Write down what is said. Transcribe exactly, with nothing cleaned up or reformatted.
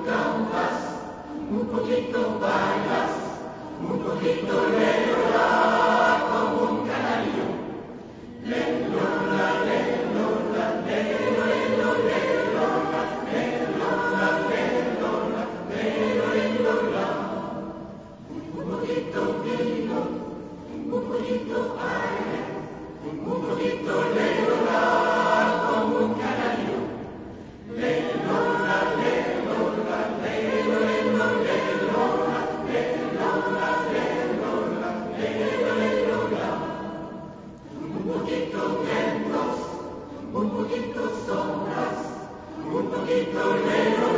cantas, un poquito bailas, un poquito le lola como un canario. Le lola, le lola, le lola, le lola, le lola, le lola, le lola. Un poquito vino, un poquito aire, un poquito le lola como un canario. Le lola, le lola, le lola, le lola, le lola, le lola, le lola. Un poquito vientos, un poquito sombras, un poquito le lola.